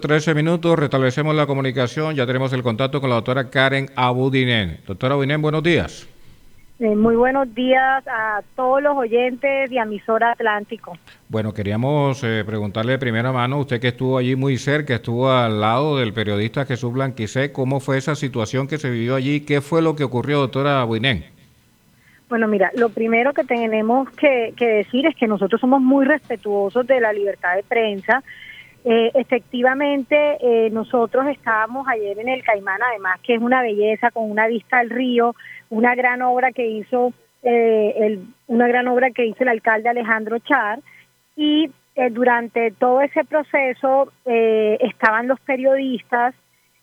13 minutos, restablecemos la comunicación, ya tenemos el contacto con la doctora Karen Abudinen. Doctora Abudinen, buenos días. Muy buenos días a todos los oyentes de Emisora Atlántico. Bueno, queríamos preguntarle de primera mano, usted que estuvo allí muy cerca, estuvo al lado del periodista Jesús Blanquicet, ¿cómo fue esa situación que se vivió allí? ¿Qué fue lo que ocurrió, doctora Abudinen? Bueno, mira, lo primero que tenemos que decir es que nosotros somos muy respetuosos de la libertad de prensa. Efectivamente, nosotros estábamos ayer en el Caimán, además que es una belleza con una vista al río, una gran obra que hizo el alcalde Alejandro Char, y durante todo ese proceso estaban los periodistas,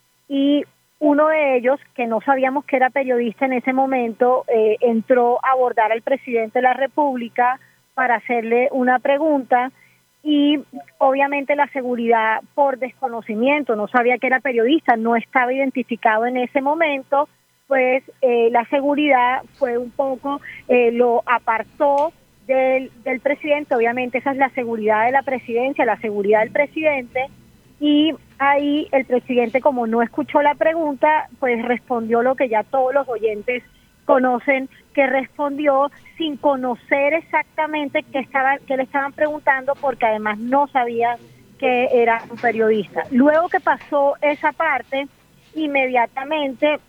y uno de ellos, que no sabíamos que era periodista en ese momento, entró a abordar al presidente de la República para hacerle una pregunta. Y obviamente la seguridad, por desconocimiento, no sabía que era periodista, no estaba identificado en ese momento, pues la seguridad fue un poco, lo apartó del presidente. Obviamente esa es la seguridad de la presidencia, la seguridad del presidente, y ahí el presidente, como no escuchó la pregunta, pues respondió lo que ya todos los oyentes conocen, que respondió sin conocer exactamente qué le estaban preguntando, porque además no sabía que era un periodista. Luego que pasó esa parte, inmediatamente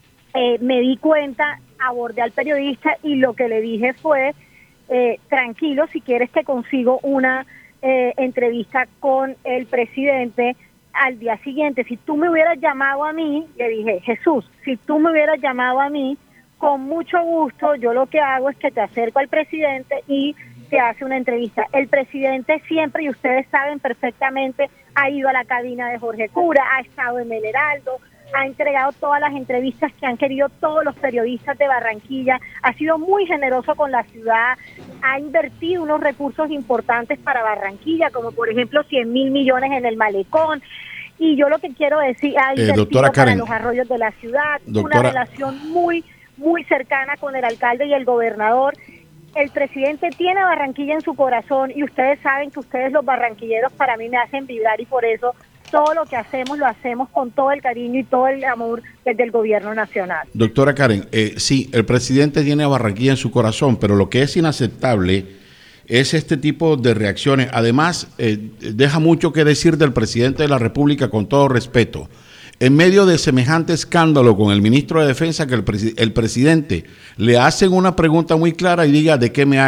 me di cuenta, abordé al periodista y lo que le dije fue, tranquilo, si quieres te consigo una entrevista con el presidente al día siguiente. Si tú me hubieras llamado a mí, le dije, Jesús, si tú me hubieras llamado a mí, con mucho gusto, yo lo que hago es que te acerco al presidente y te hace una entrevista. El presidente siempre, y ustedes saben perfectamente, ha ido a la cabina de Jorge Cura, ha estado en El Heraldo, ha entregado todas las entrevistas que han querido todos los periodistas de Barranquilla, ha sido muy generoso con la ciudad, ha invertido unos recursos importantes para Barranquilla, como por ejemplo 100.000 millones en el malecón. Y yo lo que quiero decir, ha invertido para los arroyos de la ciudad, una relación muy cercana con el alcalde y el gobernador. El presidente tiene Barranquilla en su corazón, y ustedes saben que ustedes, los barranquilleros, para mí me hacen vibrar, y por eso todo lo que hacemos lo hacemos con todo el cariño y todo el amor desde el gobierno nacional. Doctora Karen, sí, el presidente tiene a Barranquilla en su corazón, pero lo que es inaceptable es este tipo de reacciones. Además, deja mucho que decir del presidente de la República, con todo respeto. En medio de semejante escándalo con el ministro de Defensa, que el presidente le hacen una pregunta muy clara y diga de qué me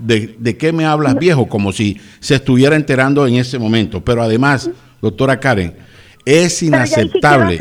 hablas, viejo, como si se estuviera enterando en ese momento. Pero además, doctora Karen, es inaceptable.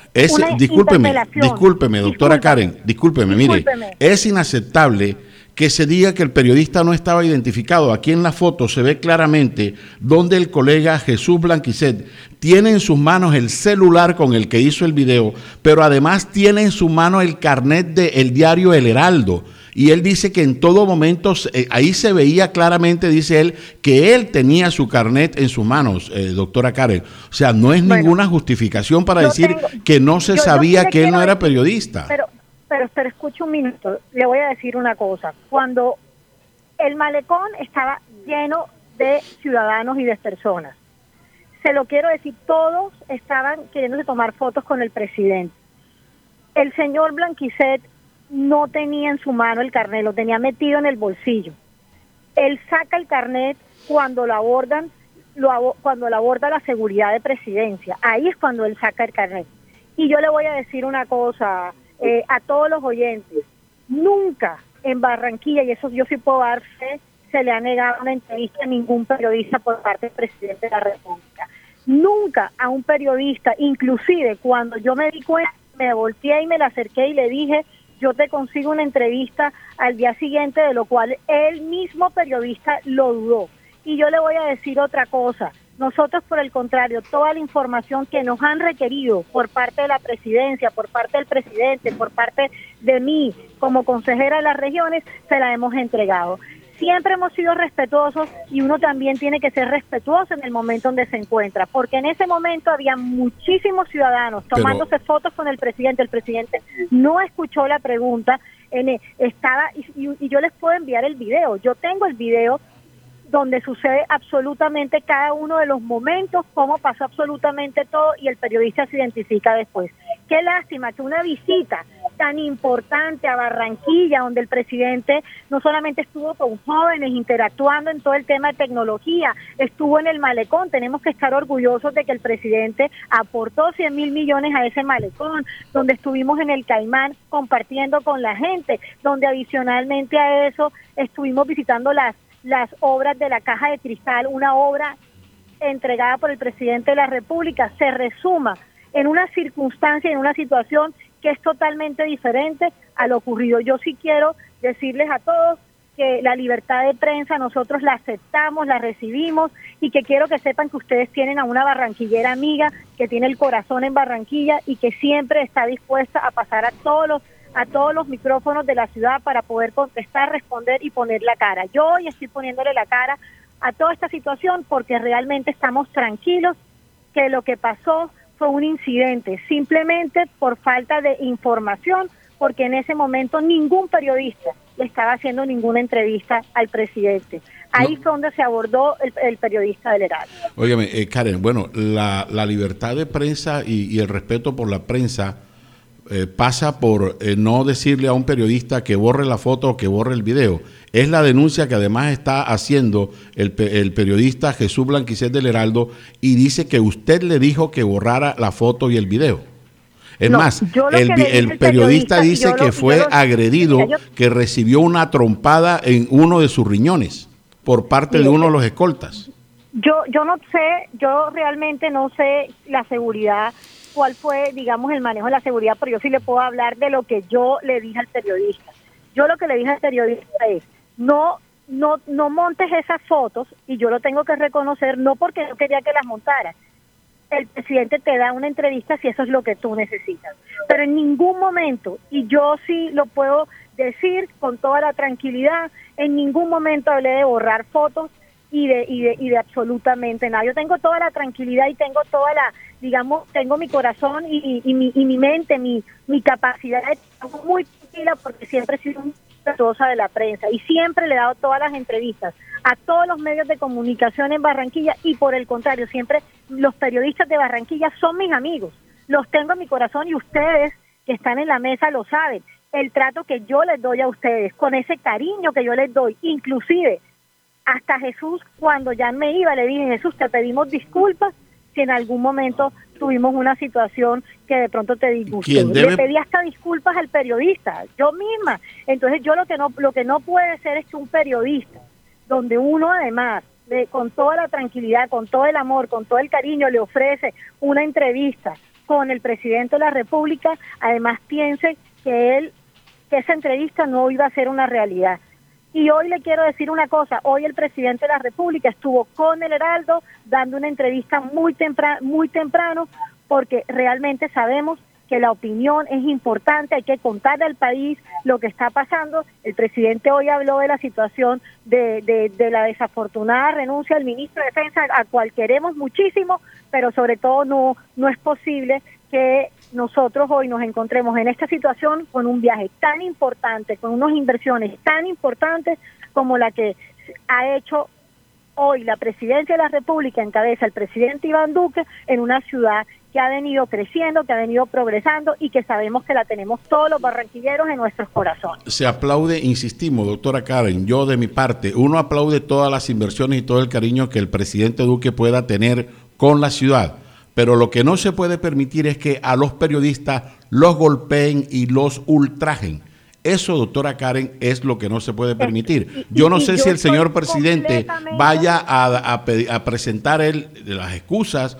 Discúlpeme, doctora Karen, mire, es inaceptable que se diga que el periodista no estaba identificado. Aquí en la foto se ve claramente donde el colega Jesús Blanquicet tiene en sus manos el celular con el que hizo el video, pero además tiene en su mano el carnet del diario El Heraldo. Y él dice que en todo momento, ahí se veía claramente, dice él, que él tenía su carnet en sus manos, doctora Karen. O sea, no es ninguna justificación para decir que no se sabía que él no era periodista. Pero escuche un minuto, le voy a decir una cosa. Cuando el malecón estaba lleno de ciudadanos y de personas, se lo quiero decir, todos estaban queriéndose tomar fotos con el presidente. El señor Blanquicet no tenía en su mano el carnet, lo tenía metido en el bolsillo. Él saca el carnet cuando lo abordan, cuando lo aborda la seguridad de presidencia. Ahí es cuando él saca el carnet. Y yo le voy a decir una cosa a todos los oyentes: nunca en Barranquilla, y eso yo sí puedo dar fe, se le ha negado una entrevista a ningún periodista por parte del presidente de la República. Nunca a un periodista, inclusive cuando yo me di cuenta, me volteé y me le acerqué y le dije, yo te consigo una entrevista al día siguiente, de lo cual el mismo periodista lo dudó. Y yo le voy a decir otra cosa: nosotros, por el contrario, toda la información que nos han requerido por parte de la presidencia, por parte del presidente, por parte de mí como consejera de las regiones, se la hemos entregado. Siempre hemos sido respetuosos, y uno también tiene que ser respetuoso en el momento donde se encuentra, porque en ese momento había muchísimos ciudadanos tomándose fotos con el presidente no escuchó la pregunta, y yo les puedo enviar el video, yo tengo el video donde sucede absolutamente cada uno de los momentos, cómo pasó absolutamente todo, y el periodista se identifica después. Qué lástima que una visita tan importante a Barranquilla, donde el presidente no solamente estuvo con jóvenes interactuando en todo el tema de tecnología, estuvo en el malecón. Tenemos que estar orgullosos de que el presidente aportó 100.000 millones a ese malecón, donde estuvimos en el Caimán compartiendo con la gente, donde adicionalmente a eso estuvimos visitando las obras de la Caja de Cristal, una obra entregada por el presidente de la República. Se resuma en una circunstancia, en una situación que es totalmente diferente a lo ocurrido. Yo sí quiero decirles a todos que la libertad de prensa nosotros la aceptamos, la recibimos, y que quiero que sepan que ustedes tienen a una barranquillera amiga que tiene el corazón en Barranquilla y que siempre está dispuesta a pasar a todos los micrófonos de la ciudad para poder contestar, responder y poner la cara. Yo hoy estoy poniéndole la cara a toda esta situación porque realmente estamos tranquilos que lo que pasó fue un incidente, simplemente por falta de información, porque en ese momento ningún periodista le estaba haciendo ninguna entrevista al presidente. Ahí fue donde se abordó el periodista del Heraldo. Óigame, Karen, bueno, la libertad de prensa y el respeto por la prensa pasa por no decirle a un periodista que borre la foto o que borre el video. Es la denuncia que además está haciendo el periodista Jesús Blanquicet del Heraldo, y dice que usted le dijo que borrara la foto y el video. Es más, el periodista dice que fue agredido, que recibió una trompada en uno de sus riñones por parte de uno de los escoltas. Yo no sé, yo realmente no sé la seguridad, cuál fue, digamos, el manejo de la seguridad, pero yo sí le puedo hablar de lo que yo le dije al periodista. Yo lo que le dije al periodista es, no montes esas fotos, y yo lo tengo que reconocer, no porque yo quería que las montara. El presidente te da una entrevista si eso es lo que tú necesitas, pero en ningún momento, y yo sí lo puedo decir con toda la tranquilidad, en ningún momento hablé de borrar fotos y de absolutamente nada. Yo tengo toda la tranquilidad y tengo toda la, digamos, tengo mi corazón y mi mente, mi capacidad de estar muy tranquila, porque siempre he sido muy respetuosa de la prensa y siempre le he dado todas las entrevistas a todos los medios de comunicación en Barranquilla, y por el contrario, siempre los periodistas de Barranquilla son mis amigos, los tengo en mi corazón, y ustedes que están en la mesa lo saben, el trato que yo les doy a ustedes, con ese cariño que yo les doy, inclusive hasta Jesús, cuando ya me iba, le dije, Jesús, te pedimos disculpas si en algún momento tuvimos una situación que de pronto te disgustó. Le pedí hasta disculpas al periodista, yo misma. Entonces yo lo que no puede ser es que un periodista, donde uno además, con toda la tranquilidad, con todo el amor, con todo el cariño, le ofrece una entrevista con el presidente de la República, además piense que esa entrevista no iba a ser una realidad. Y hoy le quiero decir una cosa, hoy el presidente de la República estuvo con el Heraldo dando una entrevista muy temprano, porque realmente sabemos que la opinión es importante, hay que contarle al país lo que está pasando. El presidente hoy habló de la situación de la desafortunada renuncia del ministro de Defensa, a cual queremos muchísimo, pero sobre todo no es posible que nosotros hoy nos encontremos en esta situación con un viaje tan importante, con unas inversiones tan importantes como la que ha hecho hoy la presidencia de la República, encabeza el presidente Iván Duque, en una ciudad que ha venido creciendo, que ha venido progresando y que sabemos que la tenemos todos los barranquilleros en nuestros corazones. Se aplaude, insistimos, doctora Karen, yo de mi parte, uno aplaude todas las inversiones y todo el cariño que el presidente Duque pueda tener con la ciudad. Pero lo que no se puede permitir es que a los periodistas los golpeen y los ultrajen. Eso, doctora Karen, es lo que no se puede permitir. Yo no sé si el señor presidente vaya a presentar las excusas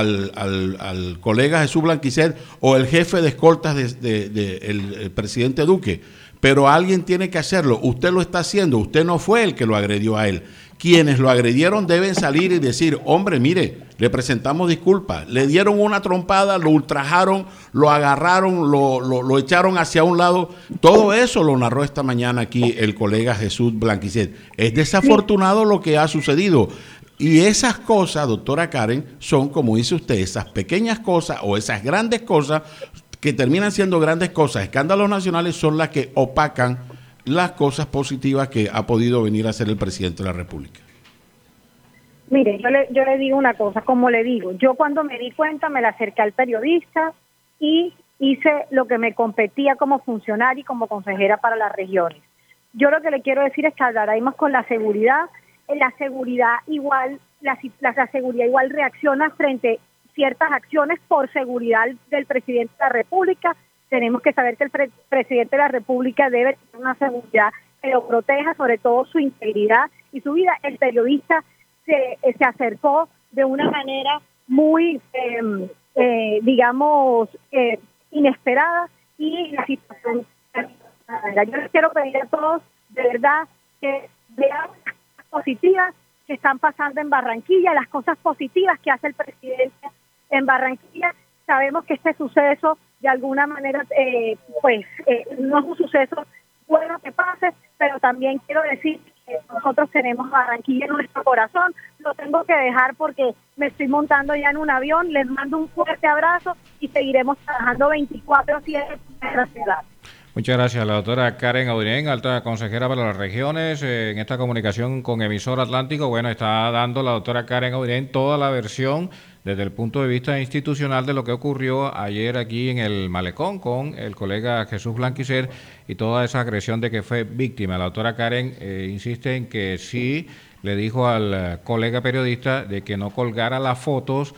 al colega Jesús Blanquicet o el jefe de escoltas el presidente Duque, pero alguien tiene que hacerlo. Usted lo está haciendo, usted no fue el que lo agredió a él. Quienes lo agredieron deben salir y decir, hombre, mire, le presentamos disculpas, le dieron una trompada, lo ultrajaron, lo agarraron, lo echaron hacia un lado. Todo eso lo narró esta mañana aquí el colega Jesús Blanquicet. Es desafortunado lo que ha sucedido. Y esas cosas, doctora Karen, son, como dice usted, esas pequeñas cosas o esas grandes cosas que terminan siendo grandes cosas, escándalos nacionales, son las que opacan las cosas positivas que ha podido venir a hacer el presidente de la República. Mire, yo le digo una cosa, como le digo, yo cuando me di cuenta me la acerqué al periodista y hice lo que me competía como funcionaria y como consejera para las regiones. Yo lo que le quiero decir es que hablaremos con la seguridad igual, la seguridad igual reacciona frente a ciertas acciones por seguridad del presidente de la República. Tenemos que saber que el presidente de la República debe tener una seguridad que lo proteja, sobre todo su integridad y su vida. El periodista se acercó de una manera muy, inesperada, y la situación. Yo les quiero pedir a todos, de verdad, que vean las cosas positivas que están pasando en Barranquilla, las cosas positivas que hace el presidente en Barranquilla. Sabemos que este suceso, de alguna manera, no es un suceso bueno que pase, pero también quiero decir que nosotros tenemos Barranquilla en nuestro corazón. Lo tengo que dejar porque me estoy montando ya en un avión. Les mando un fuerte abrazo y seguiremos trabajando 24/7 en nuestra ciudad. Muchas gracias, la doctora Karen Audinen, alta consejera para las regiones. En esta comunicación con Emisor Atlántico, bueno, está dando la doctora Karen Audinen toda la versión desde el punto de vista institucional de lo que ocurrió ayer aquí en el Malecón con el colega Jesús Blanquicer y toda esa agresión de que fue víctima. La doctora Karen insiste en que sí le dijo al colega periodista de que no colgara las fotos